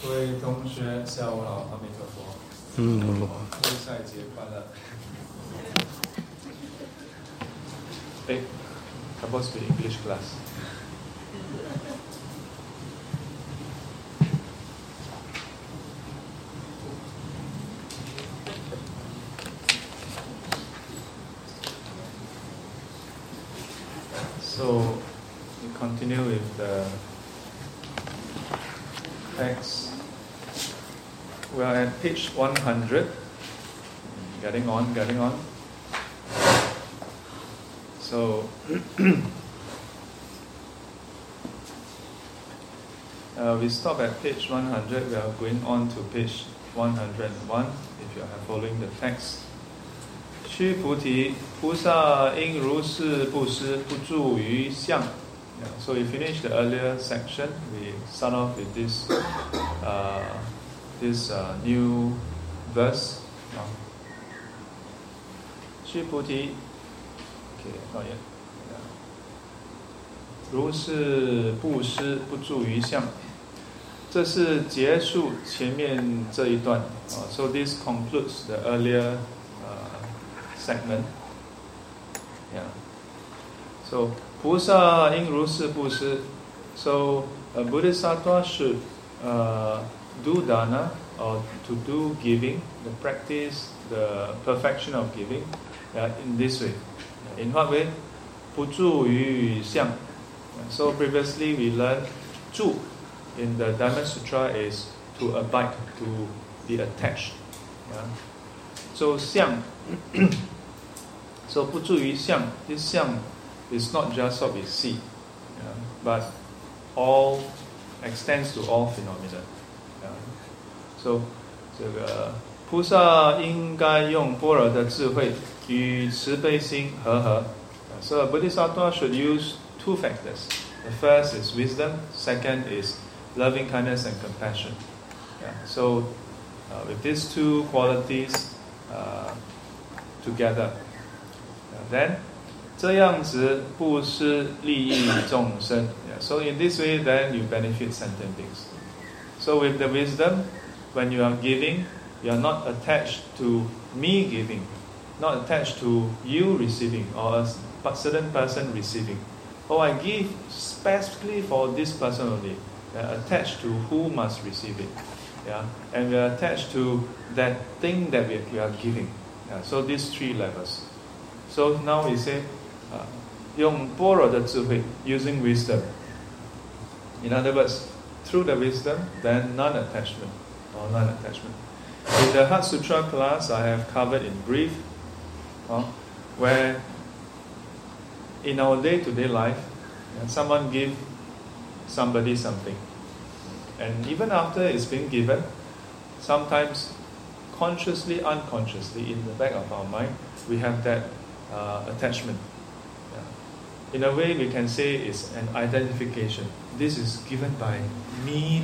各位同学，下午好，阿弥陀佛。祝赛节快乐。supposed to be English class. So, we continue with the text. We are at page 100. Getting on. So, we stop at page 100. We are going on to page 101. If you are following the text. 须菩提，菩萨应如是布施，不住于相。So we finished the earlier section. We start off with this new verse. 须菩提 ，okay, not yet. 如是布施，不住于相。这是结束前面这一段。So this concludes the earlier segment. Yeah. So 菩萨应如是布施。So a bodhisattva should do dana or to do giving, the practice, the perfection of giving, in this way. In what way? 不住于相。So previously we learned 住 in the Dhamma Sutra is to abide, to be attached. Yeah. So 相 so 不住于相 this 相 is not just what we see, but all extends to all phenomena. So 这个菩萨应该用般若的智慧与慈悲心和合。So a bodhisattva should use two factors. The first is wisdom. Second is loving kindness and compassion. So with these two qualities together, then 这样子布施利益众生。So in this way, then you benefit sentient beings. So with the wisdom, when you are giving, you are not attached to me giving, not attached to you receiving or a certain person receiving. Oh, I give specifically for this person only. Attached to who must receive it. And we are attached to that thing that we are giving. So these three levels. So now we say, 用般若的智慧 using wisdom. In other words, through the wisdom, then non-attachment. In the Heart Sutra class, I have covered in brief, where in our day-to-day life, someone give somebody something, and even after it's been given, sometimes consciously, unconsciously, in the back of our mind, we have that attachment. In a way, we can say it's an identification. This is given by me,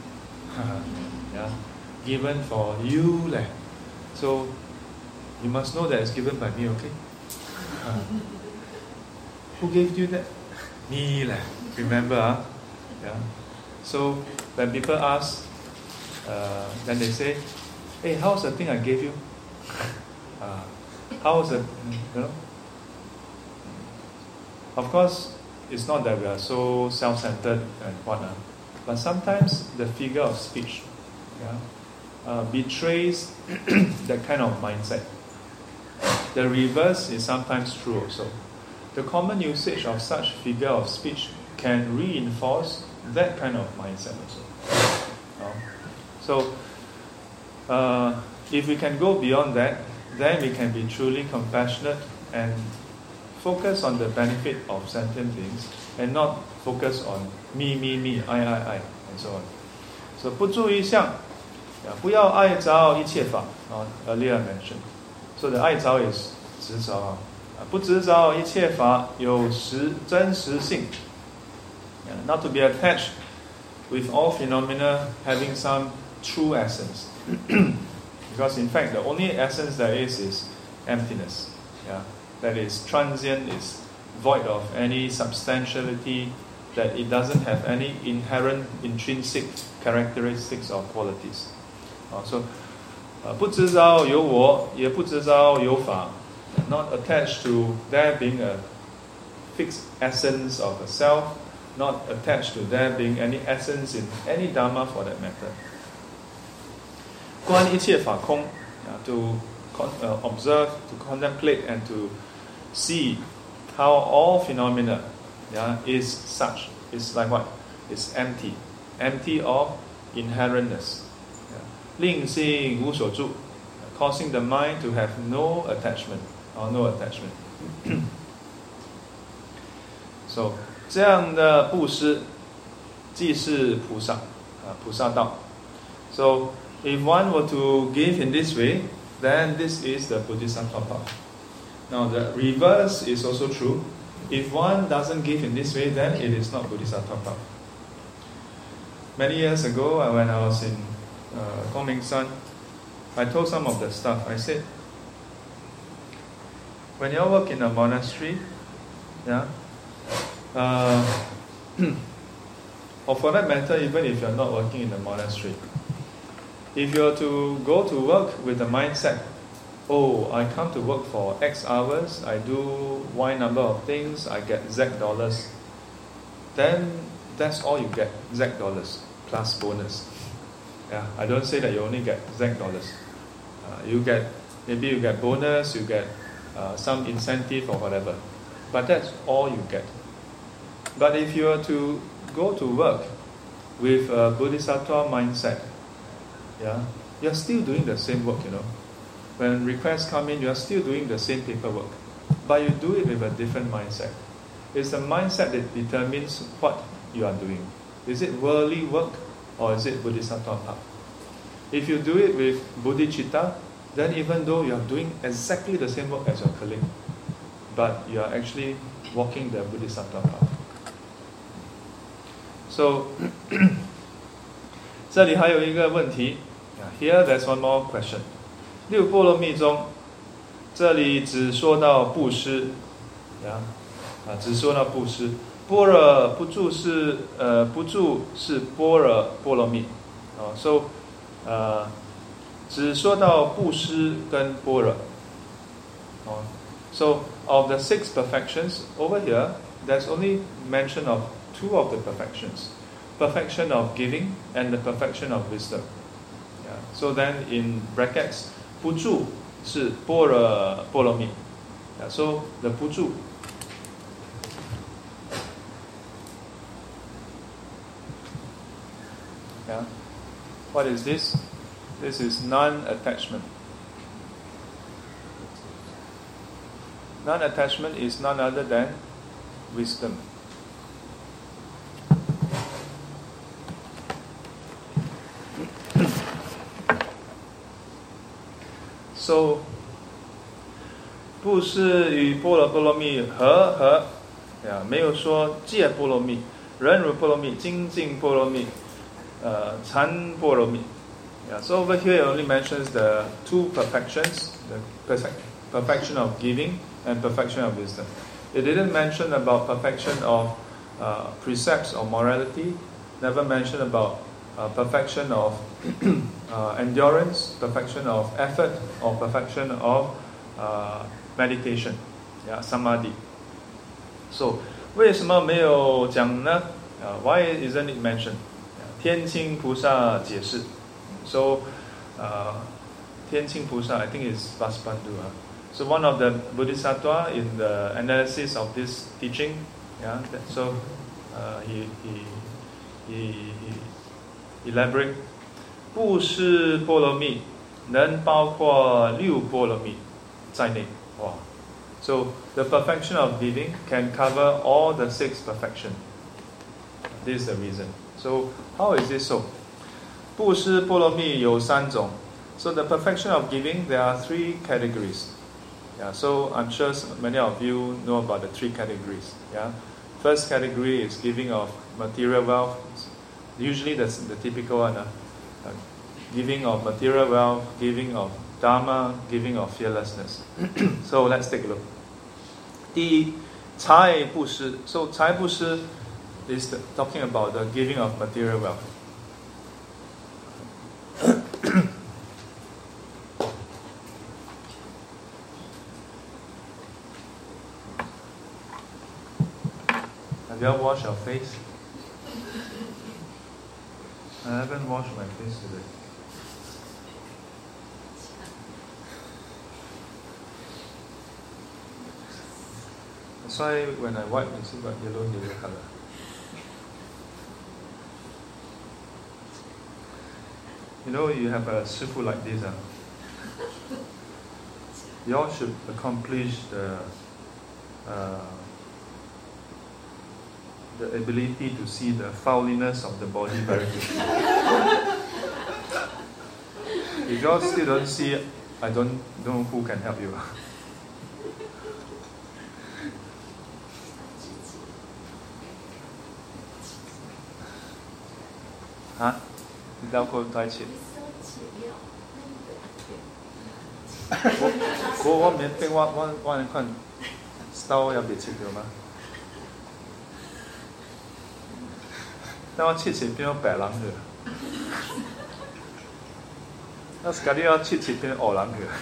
given for you, So you must know that it's given by me, okay? Who gave you that? Me, remember? So when people ask, then they say, "Hey, how's the thing I gave you? How's it?" Of course, it's not that we are so self-centered and whatnot, but sometimes the figure of speech betrays that kind of mindset. The reverse is sometimes true also. The common usage of such figure of speech can reinforce that kind of mindset also. So, if we can go beyond that, then we can be truly compassionate and focus on the benefit of sentient beings and not focus on me, I, and so on. So, 不住于相，不要爱着一切法。Earlier I mentioned. So the 爱着 is 执着，不执着一切法有真实性。Not to be attached with all phenomena having some true essence. Because in fact, the only essence there is emptiness. That is transient, is void of any substantiality, that it doesn't have any inherent intrinsic characteristics or qualities. So 不执着有我，也不执着有法 not attached to there being a fixed essence of a self, not attached to there being any essence in any dharma for that matter. 观一切法空 to observe, to contemplate, and to see how all phenomena is such. It's like what? It's empty of inherentness. 令心无所住 causing the mind to have no attachment. So 这样的布施即是菩萨道。So if one were to give in this way, then this is the Bodhisattva path. Now the reverse is also true. If one doesn't give in this way, then it is not Bodhisattva path. Many years ago, when I was in Gongmingsan, I told some of the staff, I said, when you work in a monastery, or for that matter, even if you're not working in the monastery, if you're to go to work with the mindset, oh, I come to work for X hours, I do Y number of things, I get Z dollars, then that's all you get, Z dollars plus bonus. I don't say that you only get Z dollars. Maybe you get bonus, you get some incentive or whatever. But that's all you get. But if you are to go to work with a Bodhisattva mindset, you're still doing the same work, When requests come in, you're still doing the same paperwork. But you do it with a different mindset. It's the mindset that determines what you are doing. Is it worldly work or is it Bodhisattva path? If you do it with bodhicitta, then even though you are doing exactly the same work as your colleague, but you are actually walking the Bodhisattva path. So, 这里还有一个问题 Here there's one more question. 六波罗蜜中，这里只说到布施，只说到布施。般若不住是不住是般若波罗蜜，so 只说到布施跟般若。So of the 6 perfections over here, there's only mention of 2 of the perfections, perfection of giving and the perfection of wisdom. So then in brackets, 不住是般若波罗蜜。So the 不住。What is this? This is non-attachment. Non-attachment is none other than wisdom. So, 布施与般若波罗蜜和没有说戒波罗蜜、忍辱波罗蜜、精进波罗蜜、禅波罗蜜。So over here it only mentions the 2 perfections, the perfection of giving and perfection of wisdom. It didn't mention about perfection of precepts or morality, never mention about perfection of endurance, perfection of effort, or perfection of meditation, samadhi. So, 为什么没有讲呢？Why isn't it mentioned? 天亲菩萨解释。So, 天亲菩萨, I think it's Vasubandhu. So one of the Bodhisattva in the analysis of this teaching, so he elaborate, 布施波罗蜜能包括6波罗蜜在内。哇 So the perfection of giving can cover all the 6 perfection. This is the reason. So how is this so? 布施波罗蜜有3种。So the perfection of giving, there are 3 categories. So I'm sure many of you know about the 3 categories. First category is giving of material wealth. Usually that's the typical one. Giving of material wealth, giving of dharma, giving of fearlessness. So let's take a look. 第一，财布施。So 财布施 is talking about the giving of material wealth. Have you all washed your face? I haven't washed my face today. That's why when I wipe, you see got yellow color. You know, you have a shifu like this. You all should accomplish the ability to see the fouliness of the body very quickly. If you all still don't see it, I don't know who can help you. Hả? Đau cô tay切。我免費我看刀要別切掉嗎？但我切變咗白人去，我家己要切變黑人去。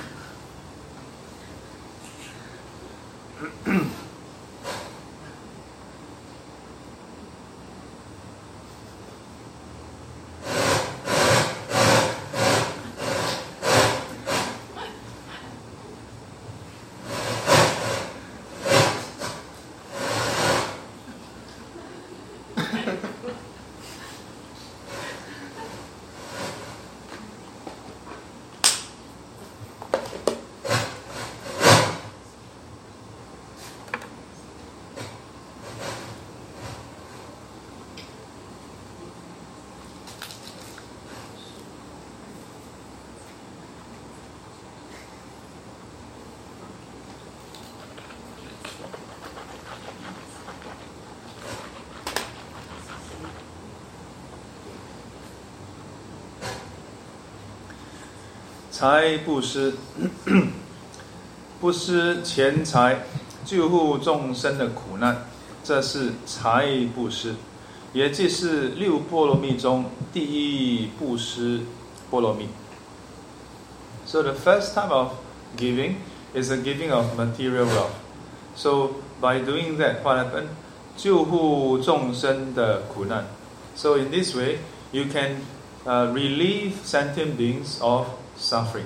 财布施，布施钱财，救护众生的苦难，这是财布施，也即是六波罗蜜中第一布施波罗蜜。So the first type of giving is the giving of material wealth. So by doing that, what happened? 救护众生的苦难。So in this way, you can relieve sentient beings of suffering.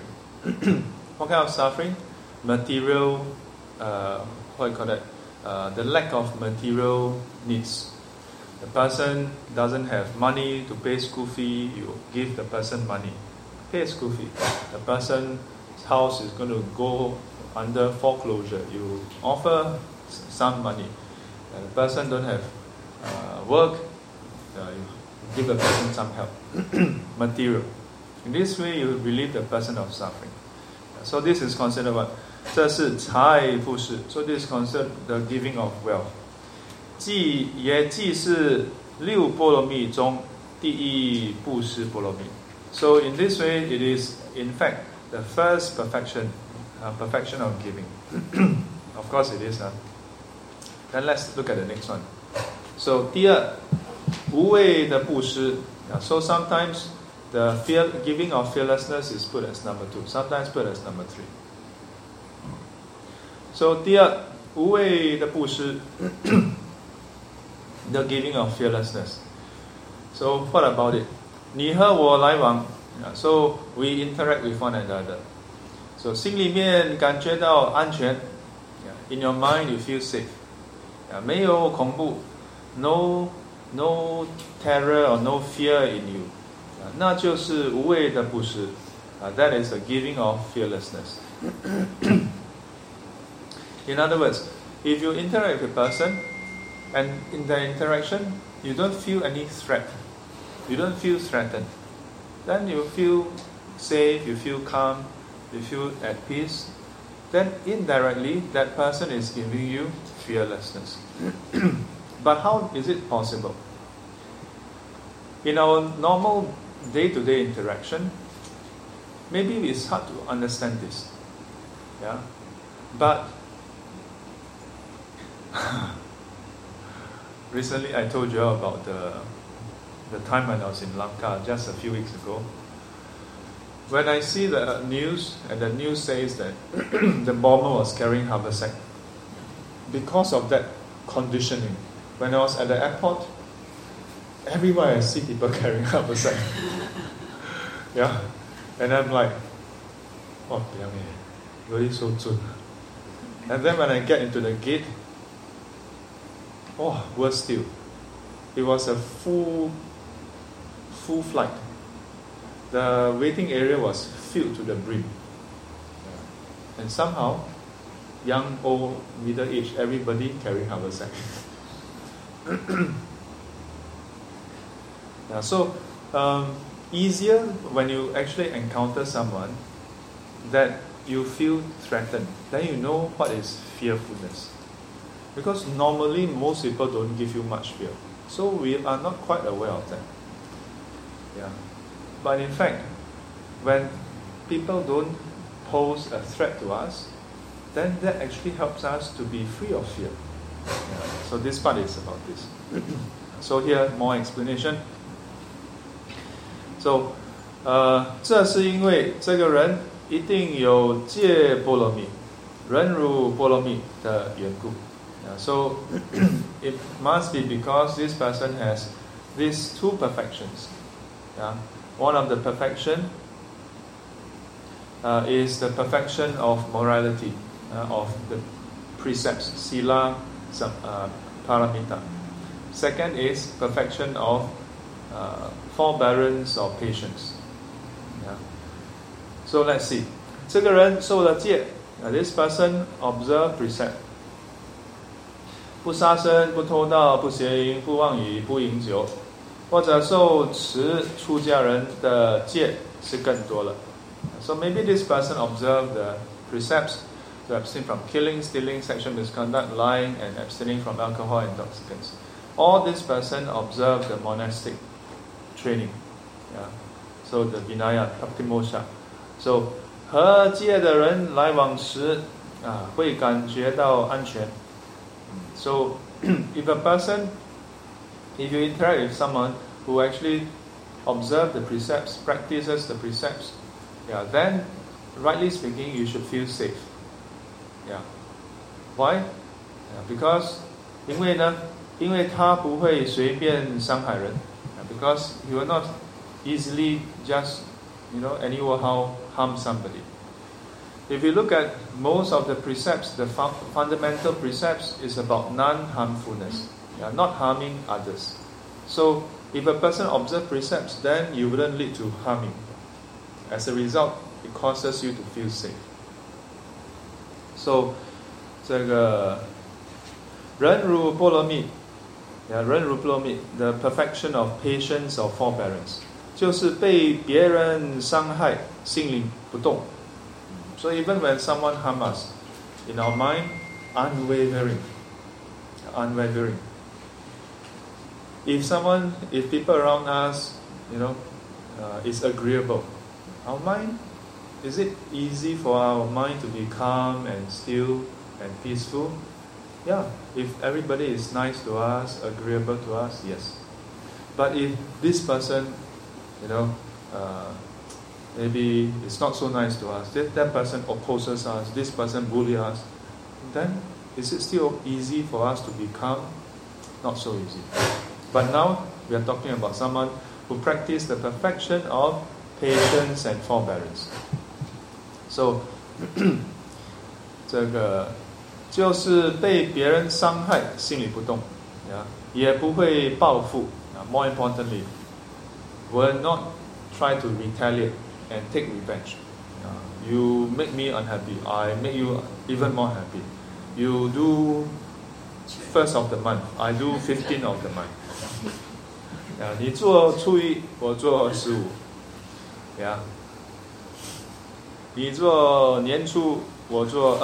What kind of suffering? Material, what do you call that? The lack of material needs. The person doesn't have money to pay school fee, you give the person money. Pay school fee. The person's house is going to go under foreclosure. You offer some money. The person don't have work, you give the person some help. Material. In this way, you relieve the person of suffering. So this is considered what? 这是财布施. So this is considered the giving of wealth. 也即是六波罗蜜中第一布施波罗蜜. So in this way, it is in fact the first perfection of giving. Of course, it is. Then let's look at the next one. So 第二，无畏的布施. So sometimes the giving of fearlessness is put as number 2, sometimes put as number 3. So 第二，无畏的布施 the giving of fearlessness. So what about it? 你和我来往 so we interact with one another. So 心里面感觉到安全 in your mind you feel safe. 没有恐怖 no terror or no fear in you. 那就是无畏的布施 that is a giving of fearlessness. In other words, if you interact with a person and in the interaction you don't feel any threat, you don't feel threatened, then you feel safe, you feel calm, you feel at peace, then indirectly that person is giving you fearlessness. But how is it possible? In our normal day-to-day interaction, maybe it's hard to understand this. Yeah? But Recently, I told you about the time when I was in Lanka just a few weeks ago. When I see the news, and the news says that the bomber was carrying haversack, because of that conditioning, when I was at the airport, everywhere I see people carrying haversack. Yeah, and I'm like, oh, really so soon. And then when I get into the gate, oh, worse still. It was a full flight. The waiting area was filled to the brim. Yeah. And somehow, young, old, middle-aged, everybody carrying haversack. Yeah, so, easier when you actually encounter someone that you feel threatened. Then you know what is fearfulness. Because normally most people don't give you much fear. So we are not quite aware of that. Yeah. But in fact, when people don't pose a threat to us, then that actually helps us to be free of fear. Yeah. So this part is about this. So here, more explanation. So, 这是因为这个人一定有戒波罗蜜，忍辱波罗蜜的缘故。So it must be because this person has these two perfections. Yeah? One of the perfection is the perfection of morality, of the precepts, sila, paramita. Second is perfection of forbearance or patience. Yeah? So let's see. 这个人受了戒, this person observed precept. 不杀生，不偷盗，不邪淫，不妄语，不饮酒，或者受持出家人的戒是更多了。So maybe this person observed the precepts to abstain from killing, stealing, sexual misconduct, lying, and abstaining from alcohol and intoxicants. All this person observed the monastic training. Yeah. So the Vinaya, Bhakti-moksha. So 和戒的人来往时，会感觉到安全。So, if you interact with someone who actually observes the precepts, practices the precepts, yeah, then, rightly speaking, you should feel safe. Yeah. Why? Yeah, because, 因为他不会随便伤害人. Because he will not easily just, anyhow harm somebody. If you look at most of the precepts, the fundamental precepts is about non-harmfulness, not harming others. So, if a person observes precepts, then you wouldn't lead to harming. As a result, it causes you to feel safe. So, 这个忍辱波罗蜜, 忍辱波罗蜜, the perfection of patience or forbearance, 就是被别人伤害，心里不动。So even when someone harms us, in our mind, unwavering. If people around us, is agreeable, our mind, is it easy for our mind to be calm and still and peaceful? Yeah, if everybody is nice to us, agreeable to us, yes. But if this person, maybe it's not so nice to us, that person opposes us, this person bullies us, then is it still easy for us to be calm? Not so easy. But now we are talking about someone who practices the perfection of patience and forbearance. So, 这个就是被别人伤害，心里不动，也不会报复。More importantly, will not try to retaliate and take revenge. You make me unhappy, I make you even more happy. You do 1st of the month, I do 15th of the month. 你做初一，我做15。你做年初，我做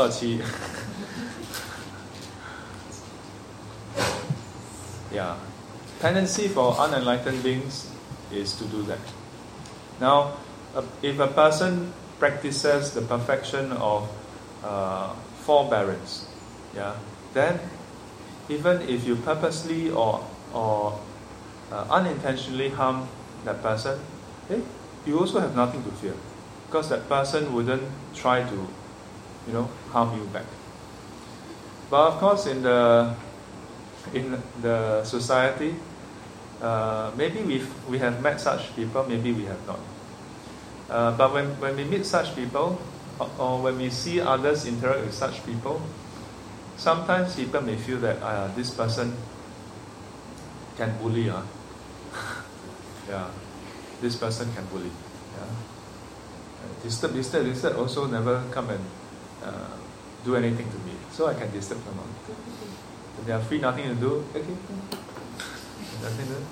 27。Tendency for unenlightened beings is to do that. Now, if a person practices the perfection of forbearance, then even if you purposely or unintentionally harm that person, you also have nothing to fear, because that person wouldn't try to, harm you back. But of course, in the society, maybe we have met such people, maybe we have not. But when we meet such people, or when we see others interact with such people, sometimes people may feel that this person can bully. Yeah, this person can bully. Yeah. Disturb also never come and do anything to me, so I can disturb them. If they are free, nothing to do, okay. Nothing to do.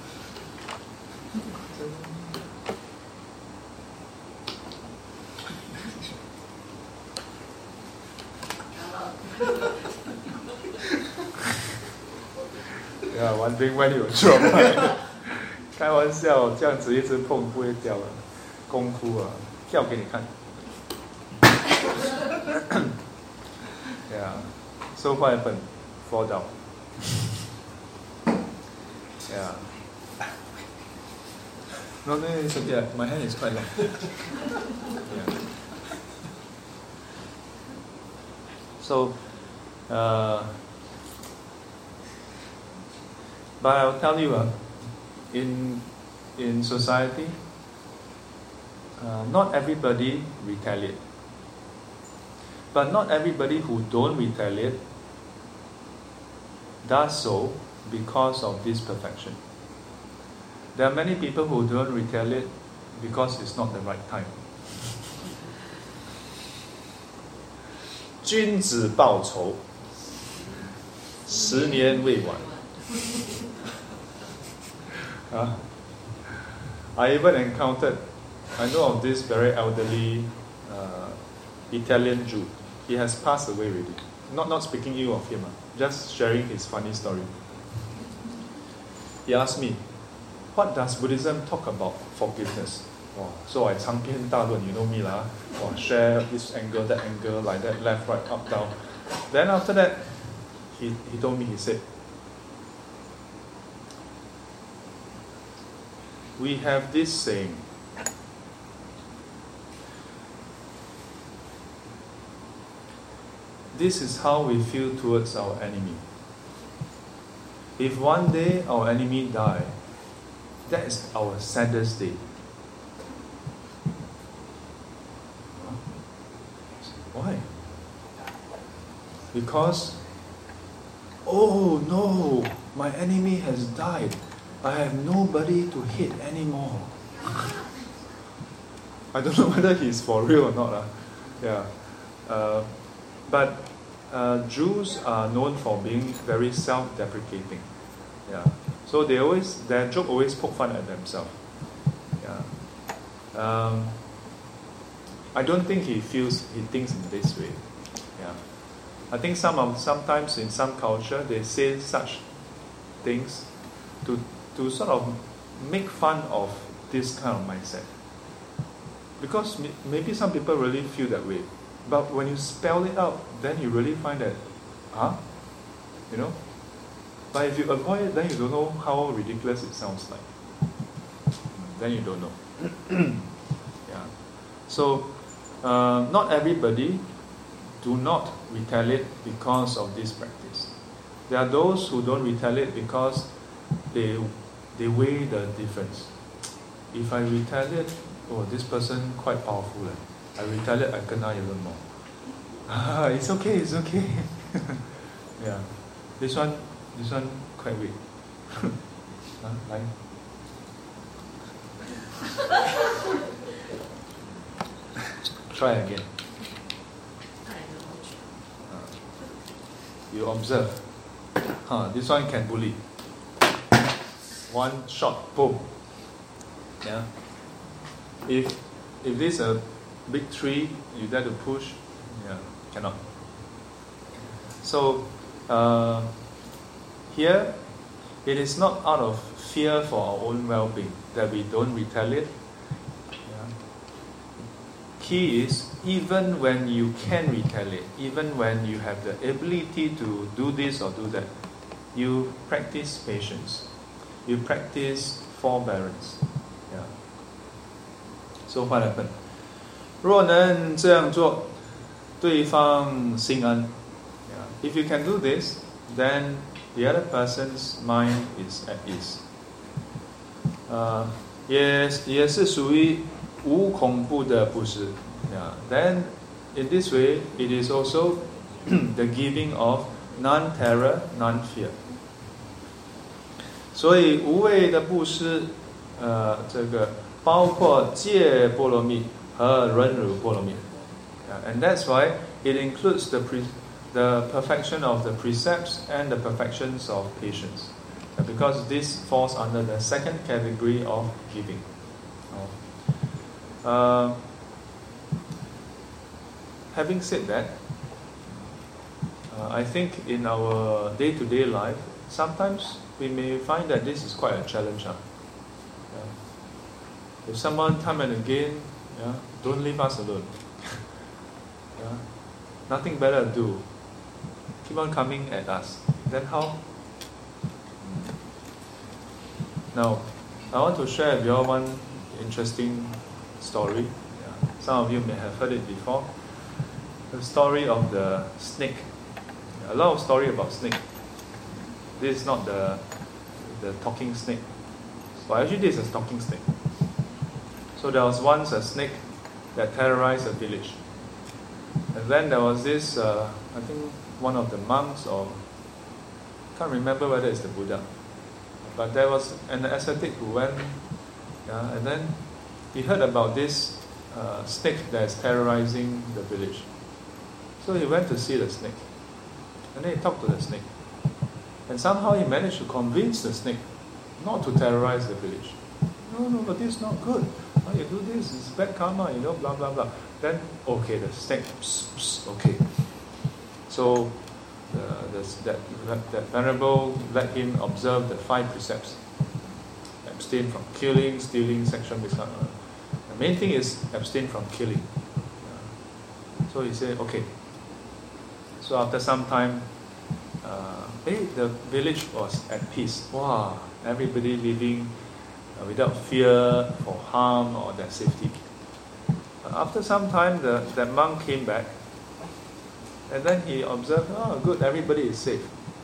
Yeah, wondering when you drop. 开玩笑，这样子一直碰不会掉的，功夫啊，跳给你看。Yeah, so what happened? Fall down. Yeah. No, it's okay. My hand is quite long. Yeah. So, but I'll tell you, in society, not everybody retaliate. But not everybody who don't retaliate does so because of this perfection. There are many people who don't retaliate because it's not the right time. 君子报仇，10年未晚。I even encountered, I know of this very elderly Italian Jew. He has passed away already. Not speaking ill of him, just sharing his funny story. He asked me, what does Buddhism talk about forgiveness? So I 长篇大论, you know me lah. Share this angle, that angle, like that, left, right, up, down. Then after that, he told me, he said, we have this saying, this is how we feel towards our enemy. If one day our enemy die, that is our saddest day. Why? Because, oh no, my enemy has died. I have nobody to hit anymore. I don't know whether he's for real or not. Yeah. But Jews are known for being very self-deprecating. Yeah. So their joke always poke fun at themselves. Yeah. I don't think he thinks in this way. Yeah. I think sometimes in some culture they say such things to sort of make fun of this kind of mindset. Because maybe some people really feel that way. But when you spell it out, then you really find that, But if you avoid it, then you don't know how ridiculous it sounds like. Then you don't know. Yeah. So, not everybody do not retaliate because of this practice. There are those who don't retaliate because they weigh the difference. If I retaliate, this person quite powerful. I retaliate, I kena even more. It's okay. Yeah. This one quite weak. Like. Try again. You observe. This one can bully. One shot, boom. Yeah. If this is a big tree, you dare to push, cannot. So here, it is not out of fear for our own well-being that we don't retaliate. Key is, even when you can retaliate, even when you have the ability to do this or do that, you practice patience, you practice forbearance. Yeah. So what happened? 若能这样做，对方心安。Yeah. If you can do this, then the other person's mind is at ease. 也是属于无恐怖的布施。Yeah. Then in this way, it is also the giving of non-terror, non-fear. 所以无畏的布施，这个包括戒波罗蜜和忍辱波罗蜜。And that's why it includes the perfection of the precepts and the perfections of patience. Because this falls under the second category of giving. Having said that, I think in our day-to-day life, sometimes we may find that this is quite a challenge. If someone time and again, don't leave us alone. Nothing better to do. Keep on coming at us. Then how? Now, I want to share with you one interesting story. Some of you may have heard it before. The story of the snake. A lot of story about snake. This is not the talking snake. Well, actually this is a talking snake. So there was once a snake that terrorized a village. And then there was this, I think one of the monks, or can't remember whether it's the Buddha. But there was an ascetic who went, and then he heard about this snake that is terrorizing the village. So he went to see the snake. And then he talked to the snake. And somehow he managed to convince the snake not to terrorize the village. No, but this is not good. How you do this? It's bad karma, blah, blah, blah. Then, okay, the snake, okay. So that venerable let him observe the 5 precepts. Abstain from killing, stealing, sexual misconduct. The main thing is abstain from killing. So he said, okay. So after some time, the village was at peace. Wow, everybody living without fear for harm or their safety. After some time, that monk came back, and then he observed, oh good, everybody is safe.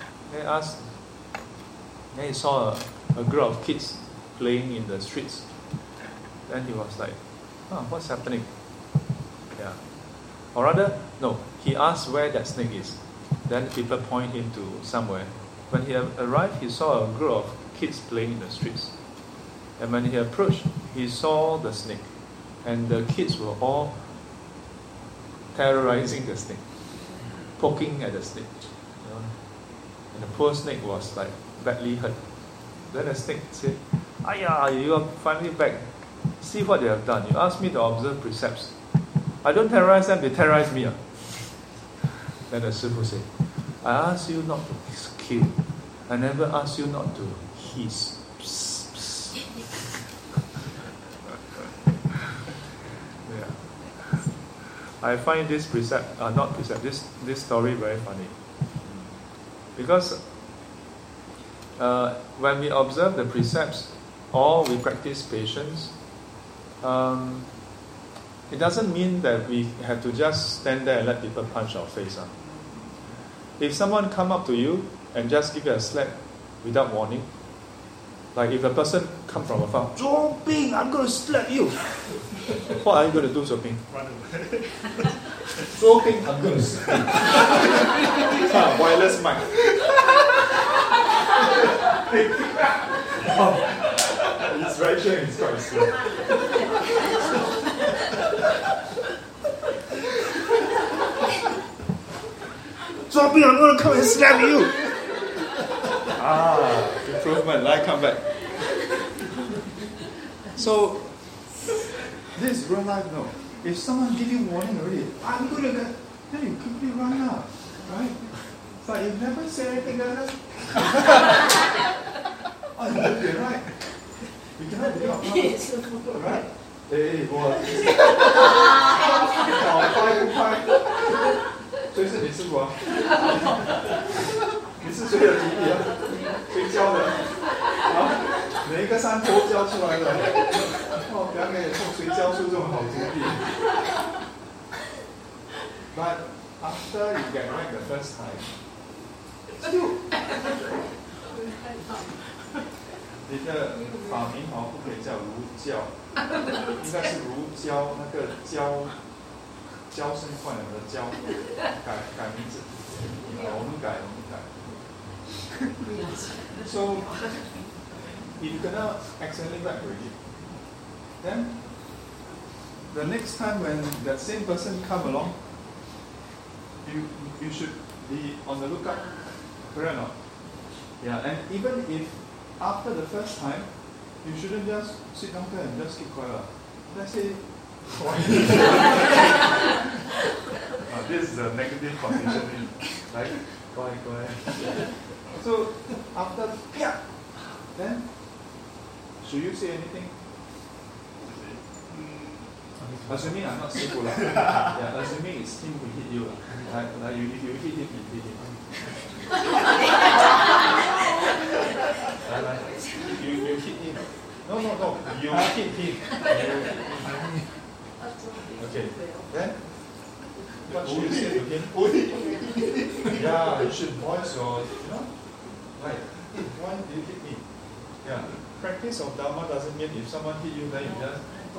Then he saw a group of kids playing in the streets. Then he was like, what's happening? Yeah. Or rather, no, he asked where that snake is. Then people point him to somewhere. When he arrived, he saw a group of kids playing in the streets. And when he approached, he saw the snake. And the kids were all terrorizing the snake, poking at the snake. And the poor snake was like badly hurt. Then the snake said, "Ayah, you are finally back. See what they have done. You asked me to observe precepts. I don't terrorize them, they terrorize me." Then the Sifu said, "I asked you not to kill. I never asked you not to hiss." I find this this story very funny. Because when we observe the precepts or we practice patience, it doesn't mean that we have to just stand there and let people punch our face. If someone come up to you and just give you a slap without warning, like if a person come from afar, "Zhou Bing, I'm going to slap you." What are you going to do, Zhou Bing? Run away. Zhou Bing, I'm going to slap you. Wireless mic. His reaction is quite slow. Zhou Bing, I'm going to come and slap you. Improvement. I come back. So, this is real life, no. If someone give you warning already, I'm going to get, then you quickly run out, right? But you never say anything like that. Oh, you're right. You cannot be out, right? Hey, boy. 好，快不快？所以是你师傅啊。你是谁的徒弟啊？谁教的？啊，每一个山坡教出来的。哦，不要给谁教出这种好徒弟。But after you get right the first time, still 你的法名好不可以叫儒教，应该是儒教，那个娇生惯养的娇，改名字，我们改。So if you cannot accidentally write already, then the next time when that same person come along, you should be on the lookout, correct or not? Yeah, and even if after the first time, you shouldn't just sit down there and just keep quiet. Let's say, this is a negative conditioning, right? Quiet. So after then should you say anything? Assuming I'm not sick, yeah, assuming it's him who hit you, like if you hit him, you hit him. You hit him. No, you hit him. Okay, then what should you say to him? Yeah, you should voice your, like, why did you hit me? Yeah, practice of Dharma doesn't mean if someone hit you, then you just,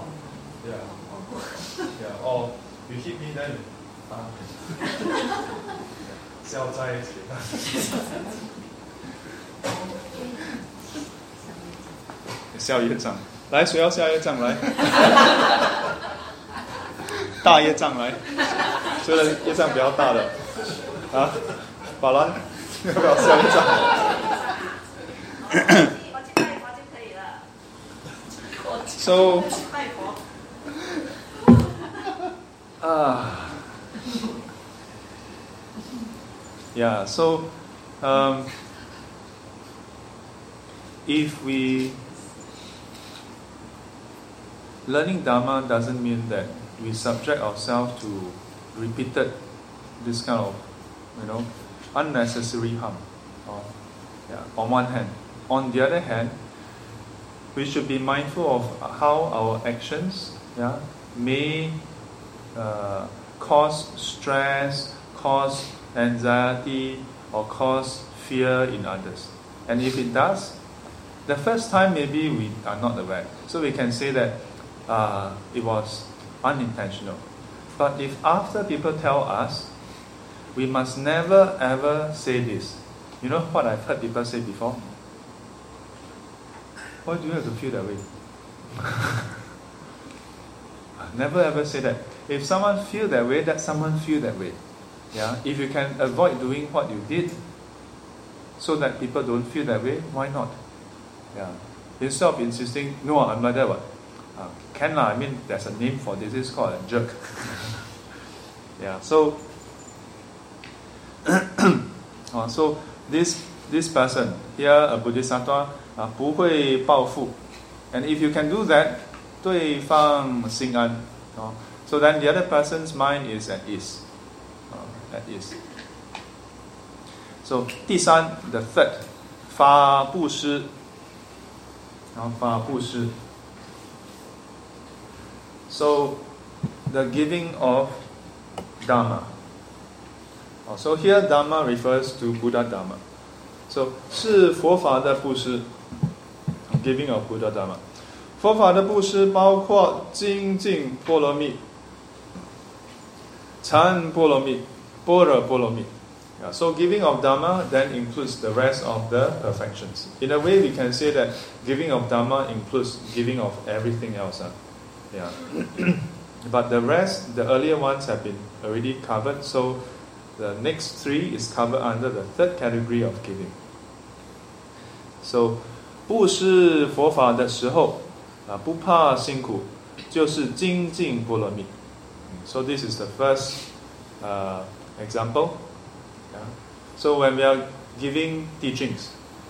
yeah, or you hit me, then 消灾解难。消业障，来，谁要消业障来？大业障来，这个业障比较大的啊，宝兰要不要消业障？ 我去拜佛就可以了。 So 拜佛。 Yeah, so if we learning Dharma doesn't mean that we subject ourselves to repeated this kind of, unnecessary harm. On one hand. On the other hand, we should be mindful of how our actions may cause stress, cause anxiety, or cause fear in others. And if it does, the first time maybe we are not aware. So we can say that it was unintentional. But if after people tell us, we must never ever say this. You know what I've heard people say before? Why do you have to feel that way? Never ever say that. If someone feel that way, let someone feel that way. Yeah. If you can avoid doing what you did, so that people don't feel that way, why not? Yeah. Instead of insisting, no, I'm like that. Can lah. I mean, there's a name for this. It's called a jerk. Yeah. So, so this person here, a Bodhisattva, 不会报复, and if you can do that, 对方心安, so then the other person's mind is at ease. At ease. So 第三, the third, 法布施. So the giving of Dharma. So here Dharma refers to Buddha Dharma. So 是佛法的布施, giving of Buddha Dharma. 佛法的布施包括精进波罗蜜, 禅波罗蜜, 般若波罗蜜. So giving of Dharma then includes the rest of the perfections. In a way we can say that giving of Dharma includes giving of everything else. Yeah. But the rest, the earlier ones have been already covered, so the next three is covered under the third category of giving. So 布施佛法的时候, 不怕辛苦, 就是精进波罗蜜. So this is the first example. So when we are giving teachings,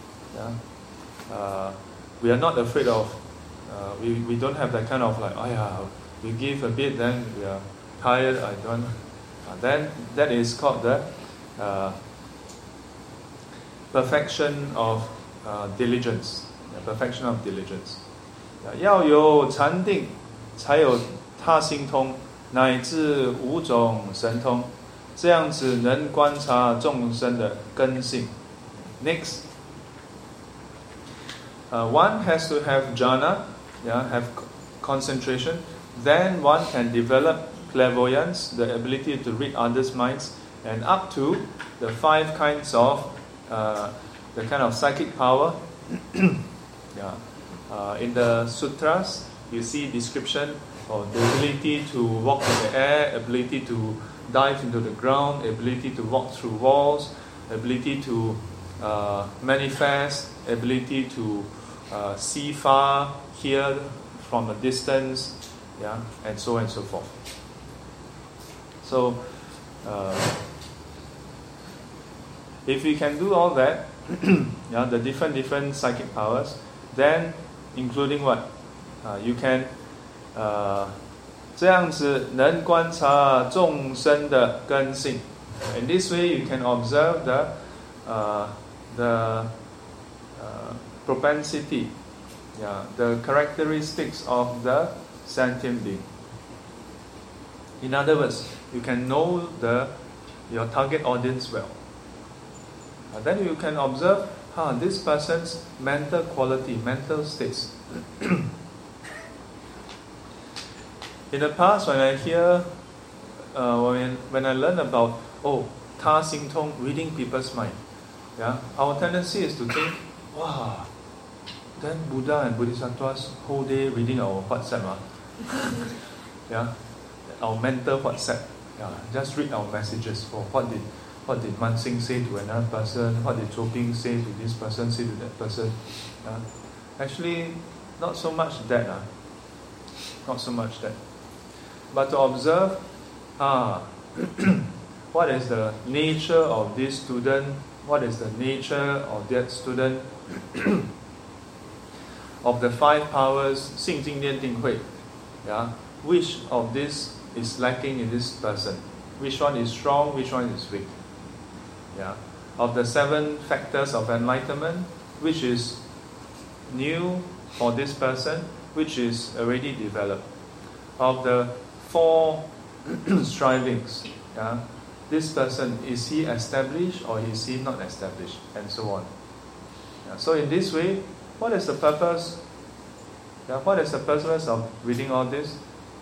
we are not afraid of, we don't have that kind of like, we give a bit, then we are tired, then that is called the perfection of diligence. Perfection of diligence. 要有禅定，才有他心通，乃至五种神通，这样子能观察众生的根性。Next, one has to have jhana, have concentration. Then one can develop clairvoyance, the ability to read others' minds, and up to the 5 kinds of the kind of psychic power. In the sutras, you see description of the ability to walk in the air, ability to dive into the ground, ability to walk through walls, ability to manifest, ability to see far, hear from a distance, and so on and so forth. So, if you can do all that, the different psychic powers, then including what? You can 这样子能观察众生的根性. In this way, you can observe the propensity, the characteristics of the sentient being. In other words, you can know your target audience well. Then you can observe this person's mental quality, mental states. In the past, when I hear, when I learn about, Ta Xing Tong, reading people's mind, our tendency is to think, wow, then Buddha and Bodhisattvas whole day reading our WhatsApp, our mental WhatsApp, just read our messages for what did Man Sing say to another person, what did Zhou Ping say to this person, say to that person. Actually, not so much that. Not so much that. But to observe, what is the nature of this student, what is the nature of that student, of the 5 powers, 性经念定慧, which of this is lacking in this person, which one is strong, which one is weak. Of the 7 factors of enlightenment, which is new for this person, which is already developed. Of the 4 strivings, this person, is he established or is he not established, and so on. So in this way, what is the purpose? What is the purpose of reading all this?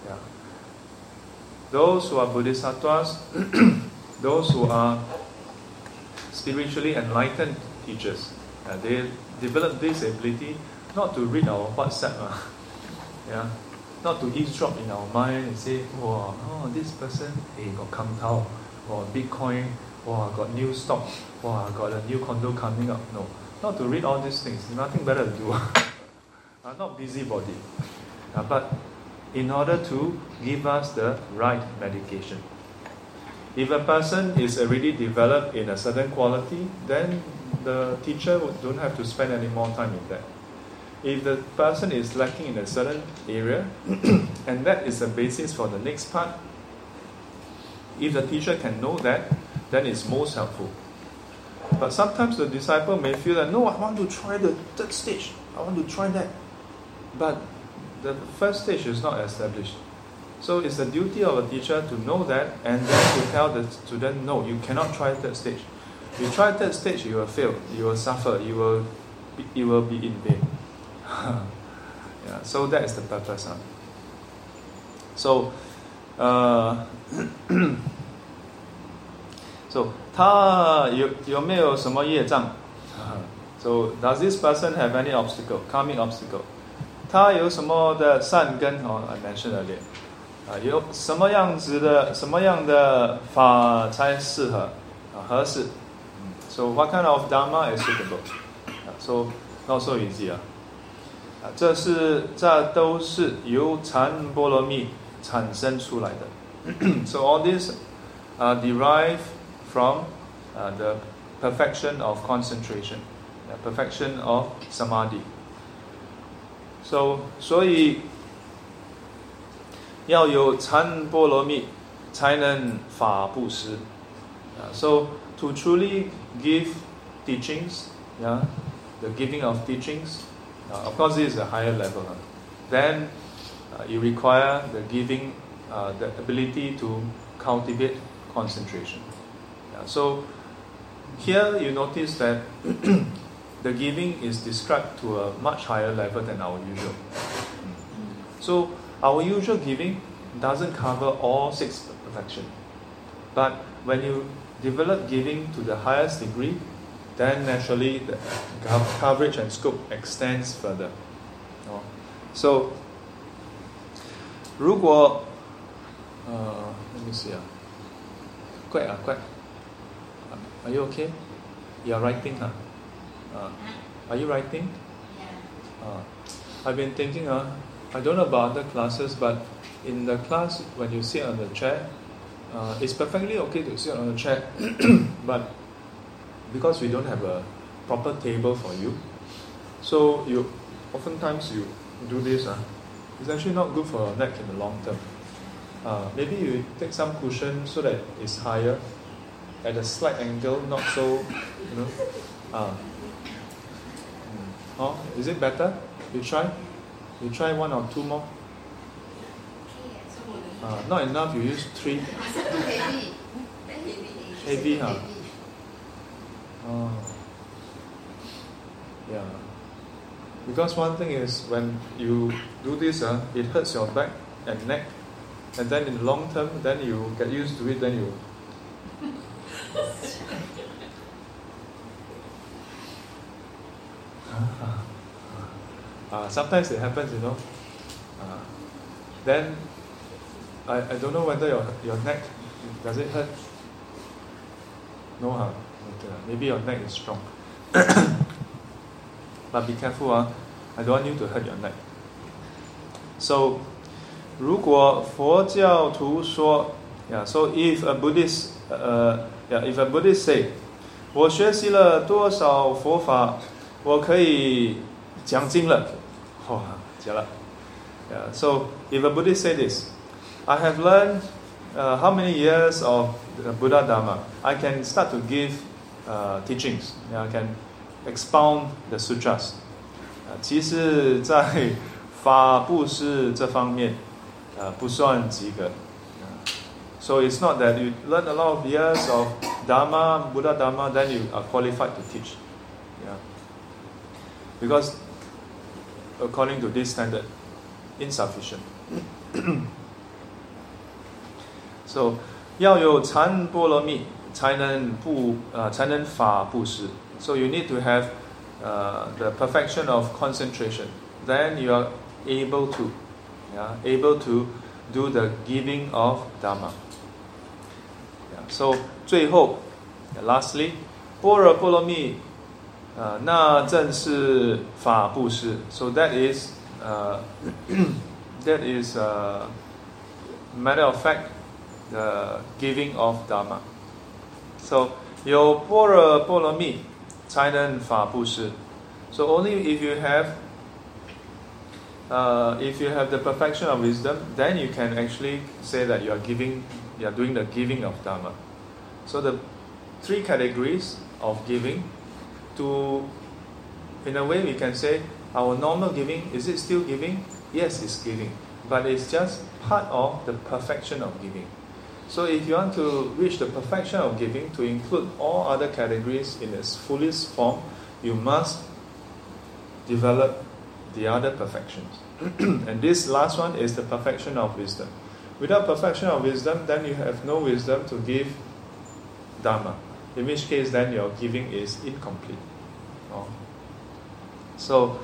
Those who are bodhisattvas, those who are spiritually enlightened teachers, they develop this ability not to read our WhatsApp, not to eavesdrop in our mind and say, this person, got come out, or Bitcoin, got new stock, got a new condo coming up. No, not to read all these things. Nothing better to do. Not busybody, but in order to give us the right medication. If a person is already developed in a certain quality, then the teacher don't have to spend any more time in that. If the person is lacking in a certain area, and that is the basis for the next part, if the teacher can know that, then it's most helpful. But sometimes the disciple may feel that, no, I want to try the 3rd stage, I want to try that. But the 1st stage is not established. So it's the duty of a teacher to know that, and then to tell the student, no, you cannot try 3rd stage. If you try 3rd stage, you will fail, you will suffer, you will be in vain. So that is the purpose. So,他有没有什么业障? So does this person have any obstacle, karmic obstacle? 他有什么的善根? I mentioned earlier. 有什么样的法才适合, 合适? So what kind of dharma is suitable? So not so easy. 这都是由禅波罗蜜产生出来的. So all these are derived from the perfection of concentration, the perfection of samadhi. So 所以要有禅波罗蜜才能法布施. So to truly give teachings, yeah, the giving of teachings. Of course, this is a higher level. Then you require the giving, the ability to cultivate concentration. So here you notice that the giving is described to a much higher level than our usual. So our usual giving doesn't cover all 6 perfections. But when you develop giving to the highest degree, then naturally the coverage and scope extends further. So 如果let me see. Quite. Are you okay? You are writing, huh? Are you writing? Yeah. I've been thinking, I don't know about other classes, but in the class, when you sit on the chair, it's perfectly okay to sit on the chair, but because we don't have a proper table for you, so oftentimes you do this. It's actually not good for your neck in the long term. Maybe you take some cushion so that it's higher, at a slight angle, not so, is it better? You try? You try 1 or 2 more? Not enough, you use 3. Heavy, huh? Yeah. Because one thing is, when you do this, it hurts your back and neck. And then in the long term, then you get used to it, then you... sometimes it happens, then I don't know whether your neck, does it hurt? No, huh? Okay. Maybe your neck is strong. But be careful, I don't want you to hurt your neck. So, 如果佛教徒说 so if a Buddhist say 我学习了多少佛法，我可以讲经了。So if a Buddhist say this, I have learned how many years of Buddha Dharma, I can start to give teachings, I can expound the sutras. 其实在法布施这方面不算及格。So it's not that you learn a lot of years of Dharma, Buddha Dharma, then you are qualified to teach. Because according to this standard, insufficient. So 要有禅波罗蜜才能法布施. So you need to have the perfection of concentration. Then you are able to do the giving of Dharma. So 最后 lastly, 般若波罗蜜那正是法布施. So that is matter of fact the giving of Dharma. So 有般若波罗蜜才能法布施. So only if you have the perfection of wisdom, then you can actually say that you are doing the giving of Dharma. So the 3 categories of giving, in a way we can say our normal giving, is it still giving? Yes, it's giving, but it's just part of the perfection of giving. So if you want to reach the perfection of giving, to include all other categories in its fullest form, you must develop the other perfections. And this last one is the perfection of wisdom. Without perfection of wisdom, then you have no wisdom to give Dharma. In which case, then your giving is incomplete. So,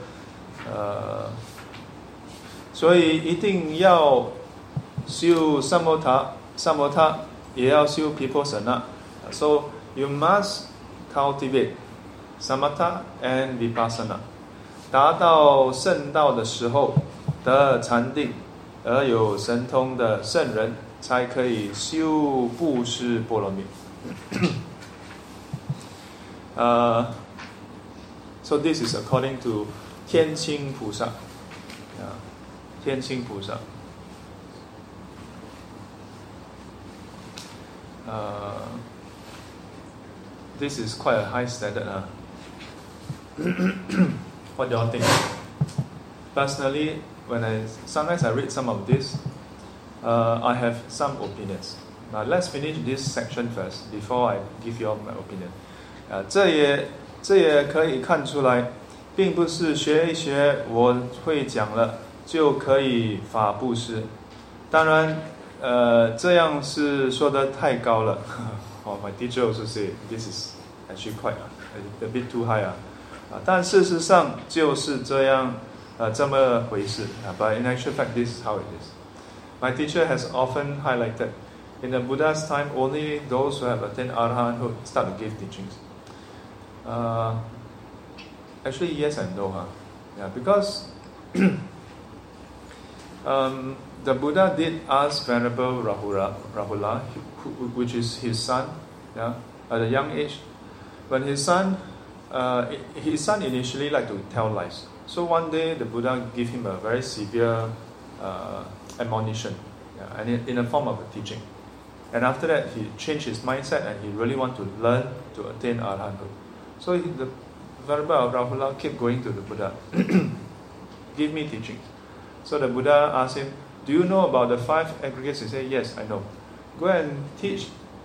所以一定要修萨摩他，也要修Vipassana. So you must cultivate Samatha and Vipassana. 达到圣道的时候得禅定，而有神通的圣人才可以修布施波罗蜜。So this is according to 天亲菩萨。天亲菩萨。 this is quite a high standard. What do y'all think? Personally, sometimes I read some of this, I have some opinions. Now let's finish this section first before I give you all my opinion. 这也可以看出来，并不是学一学我会讲了就可以法布施。当然，这样是说的太高了。My teacher also say this is actually quite a bit too high 但事实上就是这样，这么回事。But in actual fact, this is how it is. My teacher has often highlighted, in the Buddha's time, only those who have attained arahanthood start to give teachings. Actually, yes and no. Because the Buddha did ask Venerable Rahula, which is his son, at a young age, when his son initially liked to tell lies. So one day the Buddha gave him a very severe admonition, and in the form of a teaching. And after that, he changed his mindset and he really wanted to learn to attain arahanthood. So the Venerable Rahula kept going to the Buddha, give me teachings. So the Buddha asked him, do you know about the 5 aggregates? He said, yes, I know. Go and teach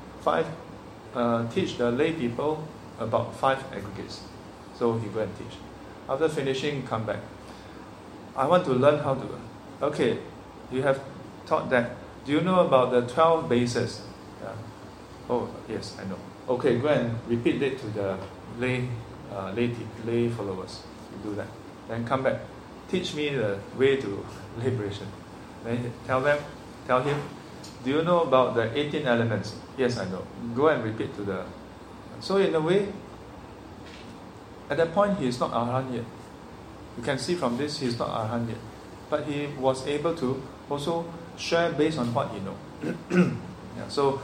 the lay people about 5 aggregates. So he go and teach. After finishing, come back. I want to learn how to. Okay, you have taught that. Do you know about the 12 bases? Oh, yes, I know. Okay, go and repeat it to the lay followers. You do that. Then come back. Teach me the way to liberation. Then tell him, do you know about the 18 elements? Yes, I know. Go and repeat to the. So in a way, at that point he is not arahant yet. You can see from this he is not arahant yet. But he was able to also share based on what he knows. So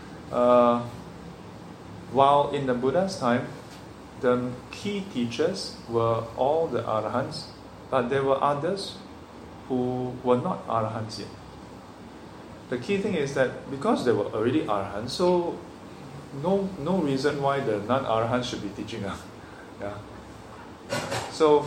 while in the Buddha's time, the key teachers were all the arahants, but there were others who were not arahants yet. The key thing is that because they were already arahants, so no reason why the non-arahants should be teaching us. So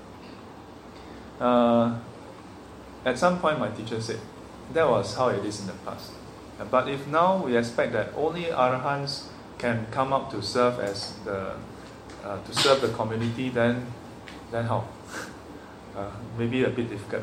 at some point my teacher said that was how it is in the past. But if now we expect that only arahants can come up to serve as to serve the community, then how? Maybe a bit difficult,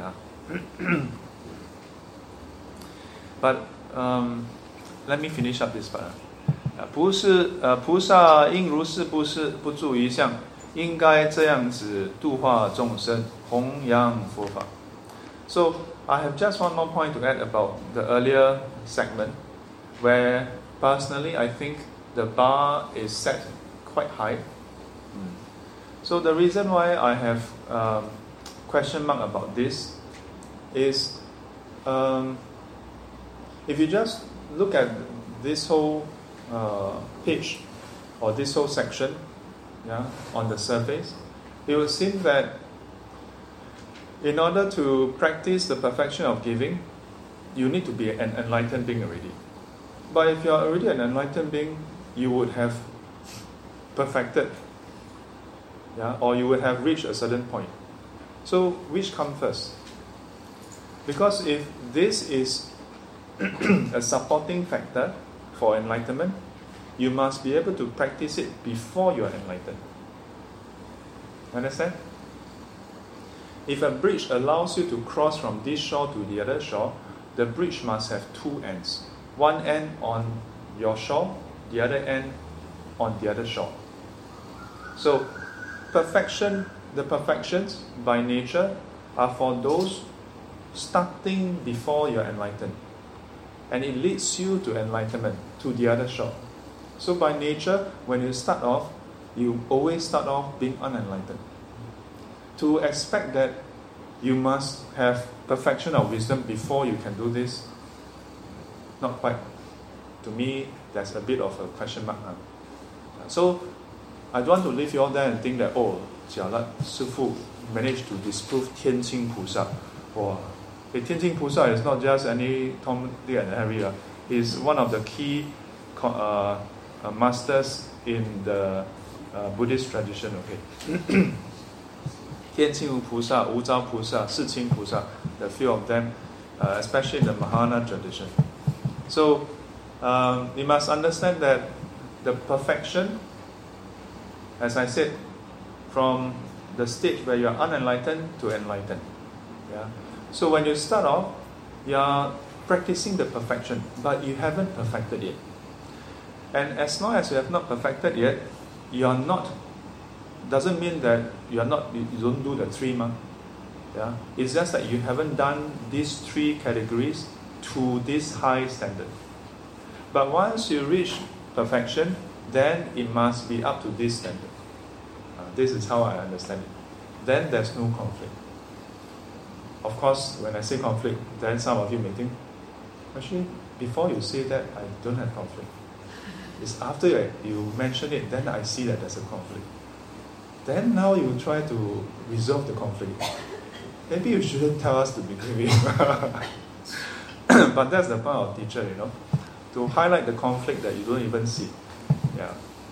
But let me finish up this part. 菩萨应如是布施，不住于相，应该这样子度化众生，弘扬佛法。So I have just one more point to add about the earlier segment, where personally I think the bar is set quite high. So the reason why I have question mark about this is, if you just look at this whole page or this whole section, on the surface, it will seem that in order to practice the perfection of giving, you need to be an enlightened being already. But if you are already an enlightened being, you would have perfected, or you would have reached a certain point. So which comes first? Because if this is a supporting factor for enlightenment, you must be able to practice it before you are enlightened. Understand? If a bridge allows you to cross from this shore to the other shore, the bridge must have 2 ends. One end on your shore, the other end on the other shore. So the perfections by nature are for those starting before you are enlightened. And it leads you to enlightenment, to the other shore. So by nature, when you start off, you always start off being unenlightened. To expect that you must have perfection of wisdom before you can do this, not quite. To me, there's a bit of a question mark. So I don't want to leave you all there and think that, Jialat Sifu managed to disprove Tianqing Pusa. Tianqing Pusa is not just any Tom, Dick and Harry. He's one of the key masters in the Buddhist tradition. Okay, 天亲无菩萨、无招菩萨、世亲菩萨, the few of them, especially in the Mahayana tradition. So you must understand that the perfection, as I said, from the stage where you are unenlightened to enlightened. Yeah. So when you start off, you are practicing the perfection, but you haven't perfected yet. And as long as you have not perfected yet, you are not. Doesn't mean that you are not. You don't do the 3 ma. Yeah. It's just that you haven't done these 3 categories to this high standard. But once you reach perfection, then it must be up to this standard. This is how I understand it. Then there's no conflict. Of course, when I say conflict, then some of you may think, actually, before you say that, I don't have conflict. It's after you mention it, then I see that there's a conflict. Then now you try to resolve the conflict. Maybe you shouldn't tell us to begin with. But that's the point of teacher, to highlight the conflict that you don't even see. Yeah.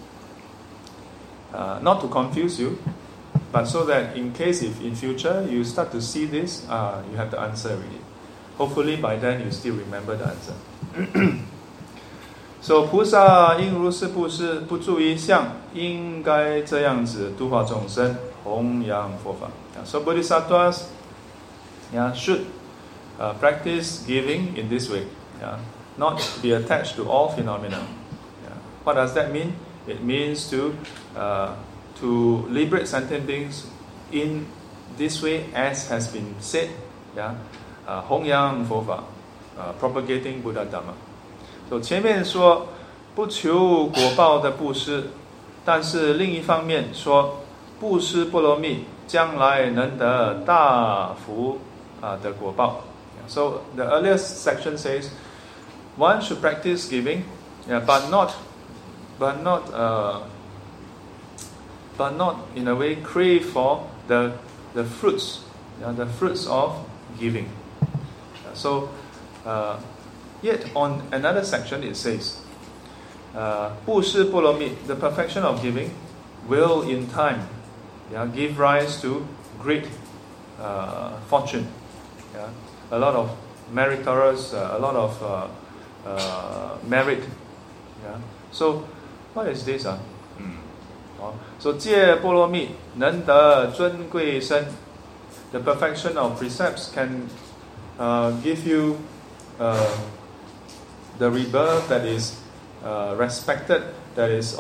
Not to confuse you, but so that in case if in future you start to see this, you have the answer already. Hopefully by then you still remember the answer. So 菩萨应如是布施，不住于相，应该这样子度化众生，弘扬佛法。So Bodhisattvas should practice giving in this way. Not be attached to all phenomena. What does that mean? It means to liberate sentient beings in this way, as has been said. 弘扬佛法, propagating Buddha Dhamma. So 前面说不求果报的布施，但是另一方面说布施波罗蜜将来能得大福的果报。So the earlier section says one should practice giving, but not in a way crave for the fruits, the fruits of giving. So yet on another section it says, 布施波罗蜜, the perfection of giving, will in time give rise to great fortune, a lot of meritorious, a lot of merit. So what is this? So 戒波罗蜜能得尊贵身. The perfection of precepts can give you the rebirth that is respected, that is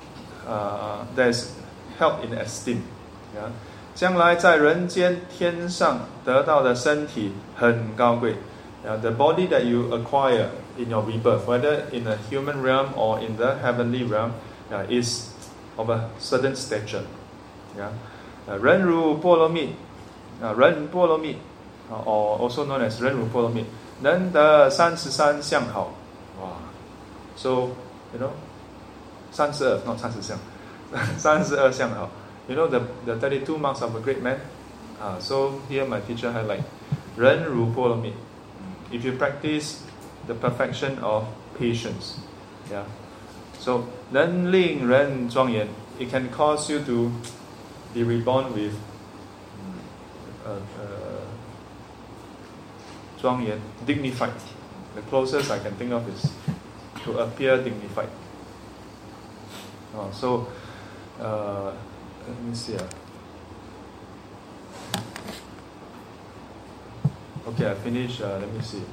held in esteem. 将来在人间天上得到的身体很高贵. The body that you acquire in your rebirth, whether in the human realm or in the heavenly realm, is of a certain stature. 人如波罗蜜, 人波罗蜜, or also known as 人如波罗蜜, 能得33相好. Wow. So, 32, not 30相, 32相好. The 32 marks of a great man. So here my teacher highlight 人如波罗蜜. If you practice the perfection of patience, so 能令人庄严, it can cause you to be reborn with 庄严, dignified. The closest I can think of is to appear dignified. So let me see. Okay, I finish. Let me see.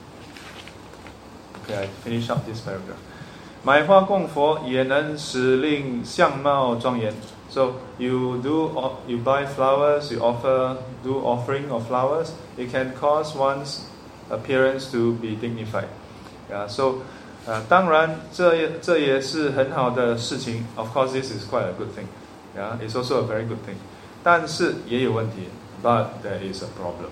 Okay, I finish up this paragraph. 买花供佛也能使令相貌庄严. So you buy flowers, you do offering of flowers. It can cause one's appearance to be dignified. So 当然这也是很好的事情. Of course, this is quite a good thing. It's also a very good thing. 但是也有问题. But there is a problem.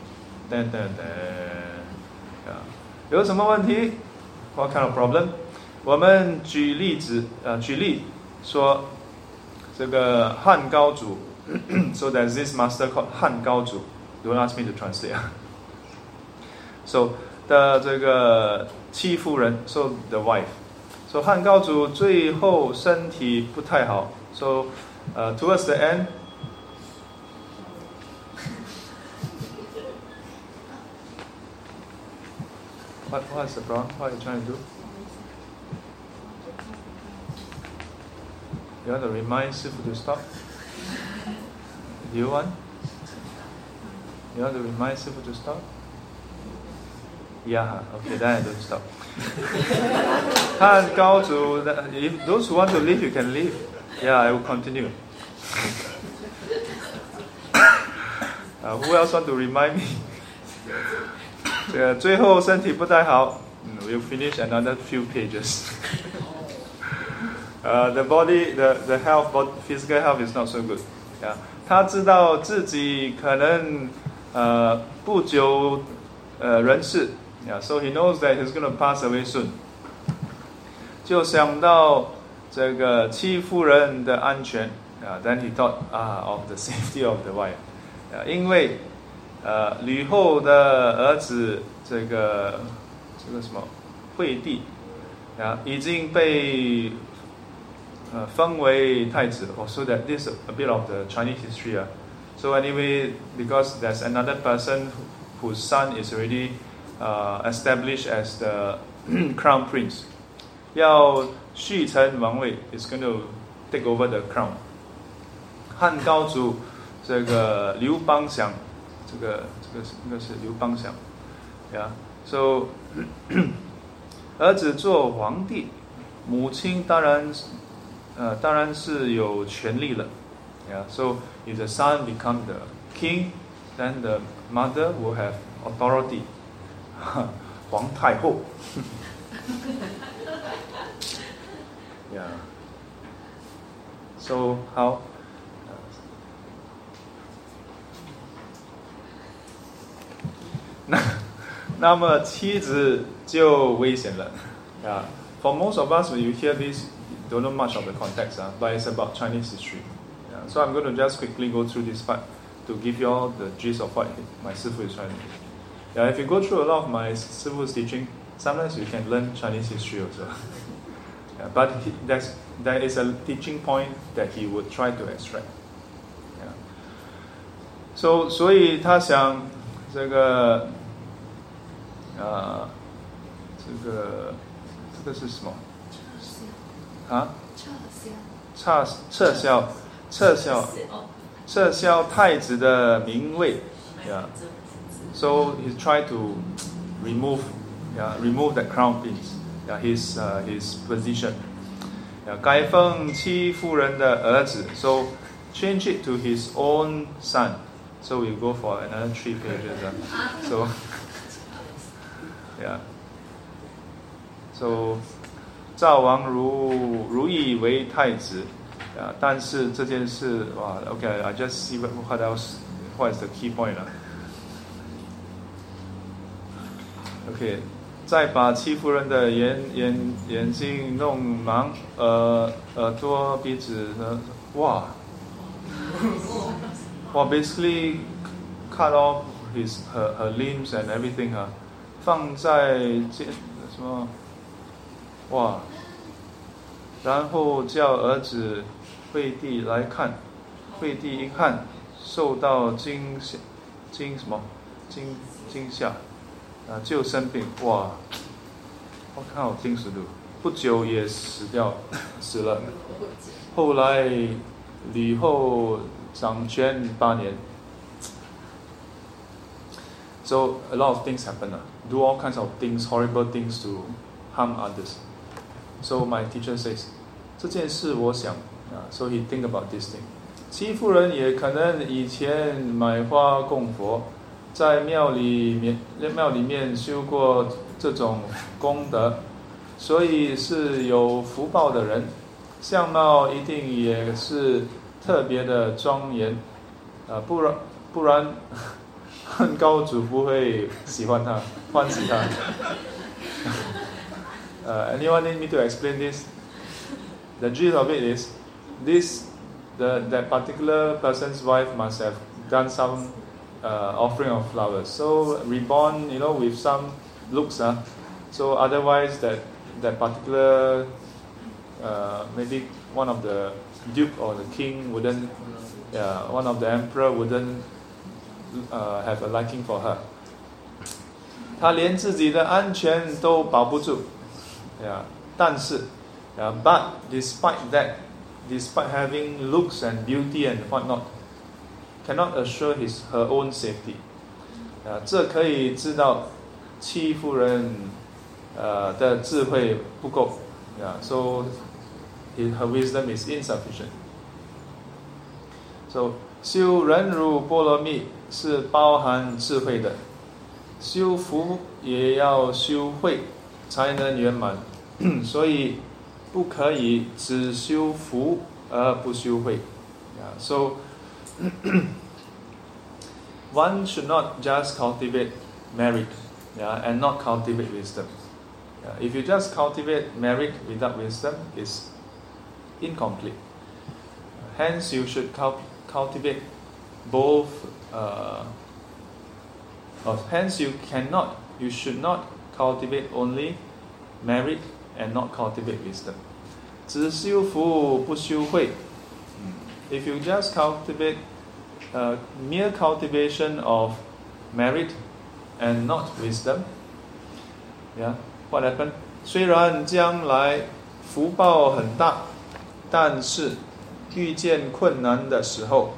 有什么问题? What kind of problem? 我们举例说这个汉高祖. So there's this master called 汉高祖. Don't ask me to translate. So 的这个戚夫人, so the wife. So 汉高祖最后身体不太好。So towards the end, what's the problem? What are you trying to do? You want to remind Sifu to stop? Do you want? You want to remind Sifu to stop? Yeah, okay, then I don't stop. 汉高祖 if those who want to leave, you can leave. Yeah, I will continue. Who else want to remind me? 这个最后身体不太好。We'll finish another few pages. The body, the health, physical health is not so good. Yeah, 他知道自己可能不久人世。Yeah, so he knows that he's going to pass away soon. 就想到这个戚夫人的安全。Then he thought of the safety of the wife. 因为吕后的儿子这个什么惠帝已经被封为太子。So that this is a bit of the Chinese history. So anyway, because there's another person whose son is already established as the crown prince. 要续承王位 is going to take over the crown. 汉高祖这个刘邦祥，这个应该是刘邦祥 ，Yeah. So 儿子做皇帝，母亲当然是有权利了 ，Yeah. So if the son become the king, then the mother will have authority. 皇太后。Yeah. So how? 那么妻子就危险了。Yeah. For most of us, when you hear this, you don't know much of the context, but it's about Chinese history. Yeah. So I'm going to just quickly go through this part to give you all the gist of what my Sifu is trying to do. Yeah, if you go through a lot of my Sifu's teaching, sometimes you can learn Chinese history also. Yeah, but there is a teaching point that he would try to extract. Yeah. So 所以他想这个是什么？撤销太子的名位。Yeah. So he tried to remove the crown prince, his position. 改封戚夫人的儿子 ，so change it to his own son. So we go for another 3 pages. So yeah. So 赵王如意为太子。但是这件事，OK, I just see what else. What is the key point? OK, 再把戚夫人的眼睛弄盲，耳朵、鼻子呢？哇 basically cut off her limbs and everything 放在什么？哇！然后叫儿子惠帝来看，惠帝一看，受到惊吓。就生病，哇 ！What kind of things to do？ 不久也死了。后来吕后掌权8年。So a lot of things happen. Do all kinds of things, horrible things to harm others. So my teacher says, 这件事我想，so he think about this thing. 戚夫人也可能以前买花供佛。在庙里面修过这种功德，所以是有福报的人，相貌一定也是特别的庄严，不然汉高祖不会喜欢他，欢喜他。Anyone need me to explain this? The gist of it is, that particular person's wife must have done some offering of flowers. So reborn, with some looks. So otherwise, that that particular maybe one of the duke or the king wouldn't, one of the emperor wouldn't have a liking for her. 他连自己的安全都保不住，但是，but despite that, despite having looks and beauty and whatnot, cannot assure her own safety. 这可以知道戚夫人的智慧不够，so her wisdom is insufficient. So 修忍辱波罗蜜是包含智慧的，修福也要修慧才能圆满，所以不可以只修福而不修慧。So one should not just cultivate merit, and not cultivate wisdom. If you just cultivate merit without wisdom, it's incomplete. Hence, you should cultivate both. Hence, you should not cultivate only merit and not cultivate wisdom. 只修福不修慧。If you just cultivate mere cultivation of merit and not wisdom, what happened? 虽然将来福报很大，但是遇见困难的时候，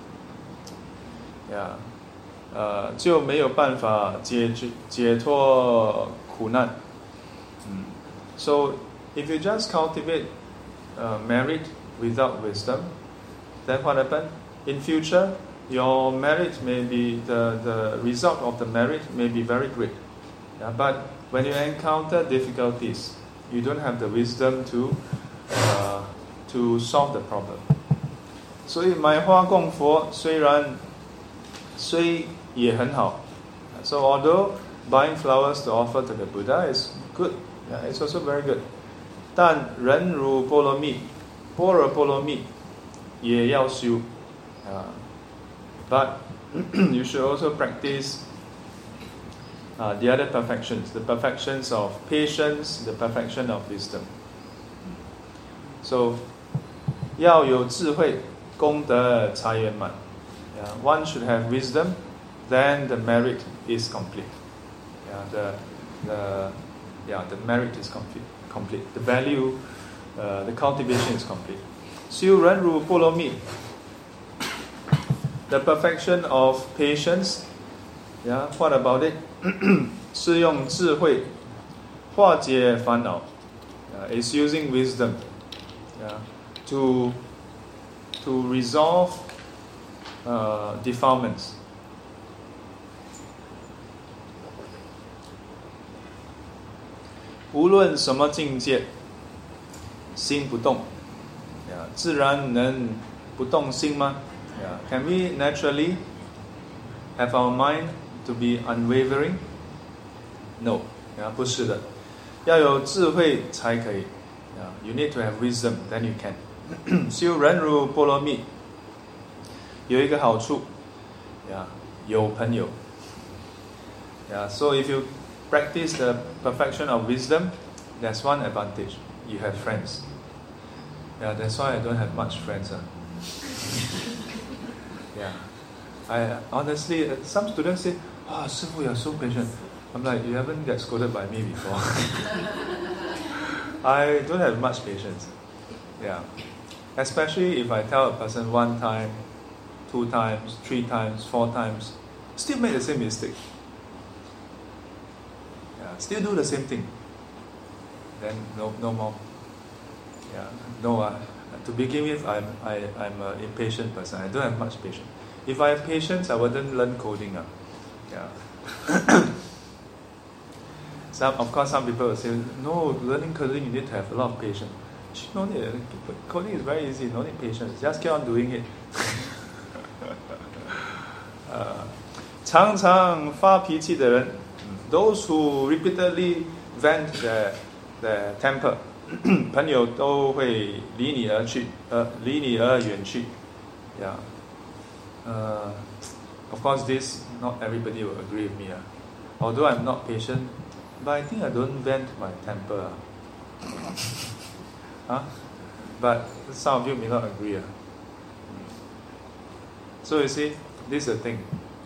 就没有办法解脱苦难。So if you just cultivate merit without wisdom, then what happened? In future, your merit may be the result of the merit may be very great, but when you encounter difficulties, you don't have the wisdom to solve the problem. 所以买花供佛虽也很好。So although buying flowers to offer to the Buddha is good, it's also very good. 但忍辱波罗蜜，般若波罗蜜也要修。But you should also practice the other perfections, the perfections of patience, the perfection of wisdom. So 要有智慧，功德才圆满。One should have wisdom, then the merit is complete. The merit is complete. The value, the cultivation is complete. 修忍辱波罗蜜。The perfection of patience, what about it? 是用智慧化解烦恼。It's using wisdom, to resolve defilements. 无论什么境界，心不动，自然能不动心吗？Can we naturally have our mind to be unwavering? No, 不是的，要有智慧才可以。You need to have wisdom, then you can. 修忍辱波罗蜜有一个好处，有朋友。So if you practice the perfection of wisdom, there's one advantage. You have friends. That's why I don't have much friends. I honestly, some students say, "Oh, 师父, you're so patient." I'm like, you haven't got scolded by me before. I don't have much patience. Especially if I tell a person 1 time, 2 times, 3 times, 4 times, still make the same mistake. Still do the same thing. Then no more. To begin with, I'm an impatient person. I don't have much patience. If I have patience, I wouldn't learn coding. Some people will say, no, learning coding you need to have a lot of patience. No need. Coding is very easy. No need patience. Just keep on doing it. 常常发脾气的人 those who repeatedly vent their temper, 朋友都会离你而远去。Of course, this not everybody will agree with me. Although I'm not patient, but I think I don't vent my temper. Huh? But some of you may not agree. So you see, this is the thing.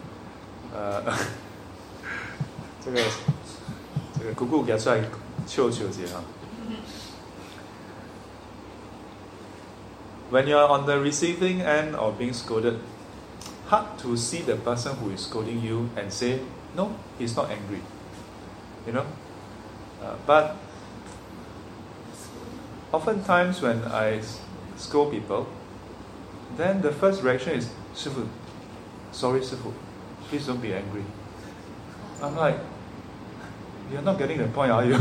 这个姑姑给出来笑笑一下。When you are on the receiving end of being scolded, hard to see the person who is scolding you and say, no, he's not angry. You know? But oftentimes when I scold people, then the first reaction is, 师父, sorry 师父, please don't be angry. I'm like, you're not getting the point, are you?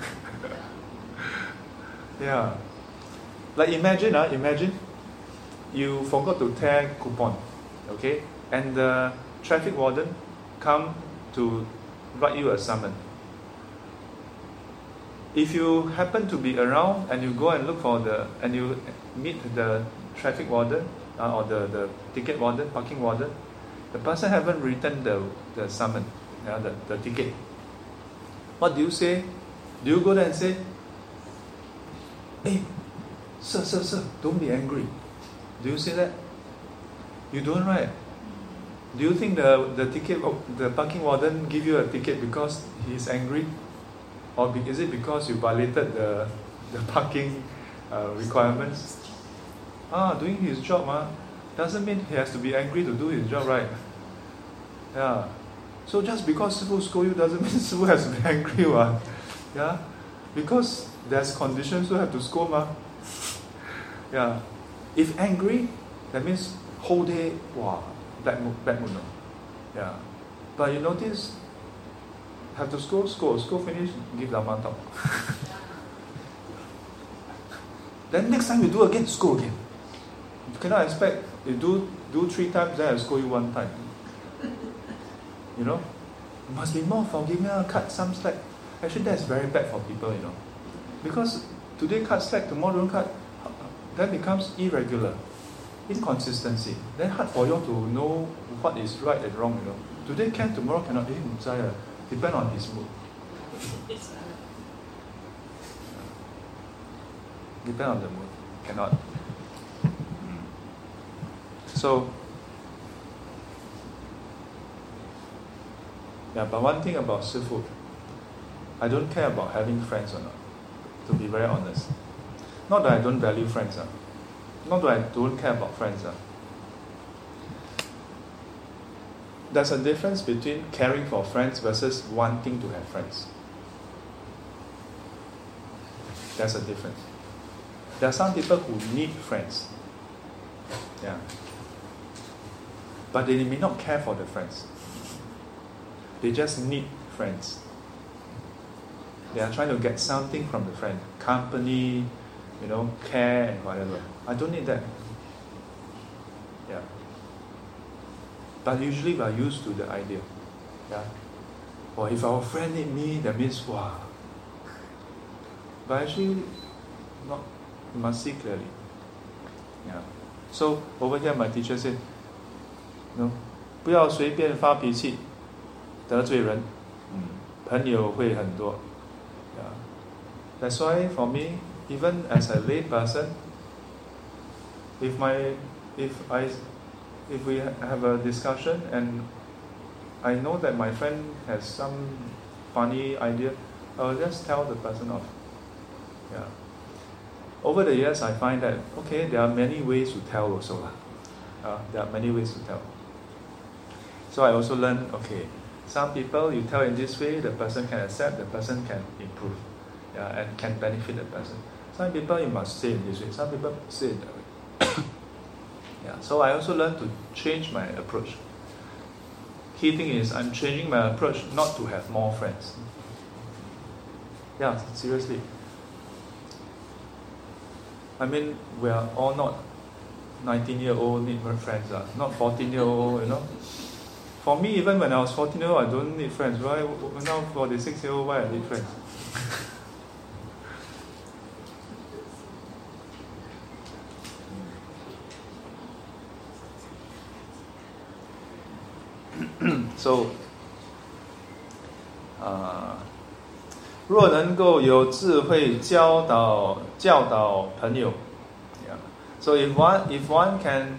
Yeah. Like imagine you forgot to tear coupon, okay? And the traffic warden come to write you a summon. If you happen to be around and you go and look for and you meet the traffic warden or the ticket warden, parking warden, the person haven't written the summon, the ticket. What do you say? Do you go there and say, hey, sir, don't be angry? Do you say that? You don't, right? Do you think the parking warden give you a ticket because he's angry? Or is it because you violated the parking requirements? Doing his job doesn't mean he has to be angry to do his job, right? Yeah. So just because Sifu scold you doesn't mean Sifu has to be angry, yeah? Because there's conditions to have to scold, Yeah. If angry, that means whole day, bad mood, no? Yeah. But you notice, have to scold finish, give Lama talk. Then next time you do again, scold again. You cannot expect you do 3 times, then I scold you 1 time. You know? You must be more forgiving, cut some slack. Actually, that's very bad for people, you know. Because today cut slack, tomorrow don't cut, that becomes irregular. Inconsistency. Then hard for you to know what is right and wrong, you know. Today can, tomorrow cannot. Depend on his mood. Depend on the mood. Cannot. So, yeah, but one thing about Sifu, I don't care about having friends or not, to be very honest. Not that I don't value friends, not that I don't care about friends. There's a difference between caring for friends versus wanting to have friends. There's a difference. There are some people who need friends. Yeah. But they may not care for the friends. They just need friends. They are trying to get something from the friend. Company, care and whatever. I don't need that. Yeah. But usually we are used to the idea. Yeah. Or if our friend need me, that means wow. But actually, not. You must see clearly. Yeah. So over here, my teacher said, 不要随便发脾气，得罪人，朋友会很多。Yeah. That's why for me, even as a lay person, if we have a discussion and I know that my friend has some funny idea, I will just tell the person off. Yeah. Over the years, I find that there are many ways to tell also. There are many ways to tell. So I also learned, some people you tell in this way, the person can accept, the person can improve, and can benefit the person. Some people you must say in this way, some people say it that way. So I also learned to change my approach. Key thing is I'm changing my approach not to have more friends. Yeah, seriously. I mean, we are all not 19-year-old need friends, not 14-year-old, For me, even when I was 14-year-old, I don't need friends. Why now 46-year-old, why I need friends? So, 若能够有智慧教导朋友 ，yeah. So if one can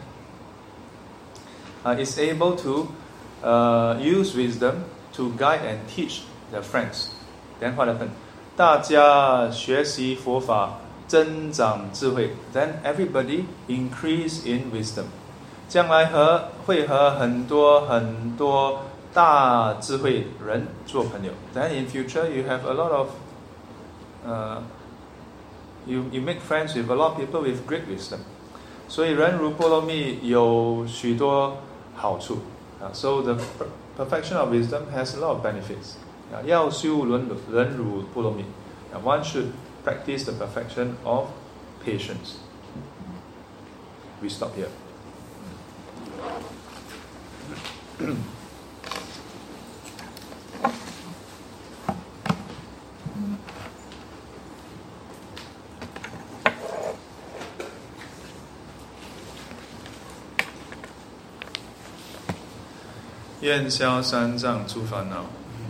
is able to use wisdom to guide and teach their friends, then what happens? 大家学习佛法，增长智慧 ，then everybody increase in wisdom. 将来会和很多大智慧人做朋友。Then in future you have a lot of you make friends with a lot of people with great wisdom. 所以忍辱波罗蜜有许多好处。So the perfection of wisdom has a lot of benefits. 要修忍辱波罗蜜 one should practice the perfection of patience. We stop here. 愿消三障诸烦恼，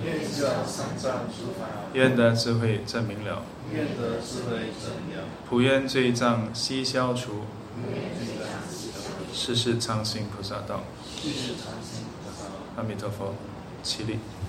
愿得智慧真明了，普愿罪障悉消除，世世常行菩萨道。阿弥陀佛，起立。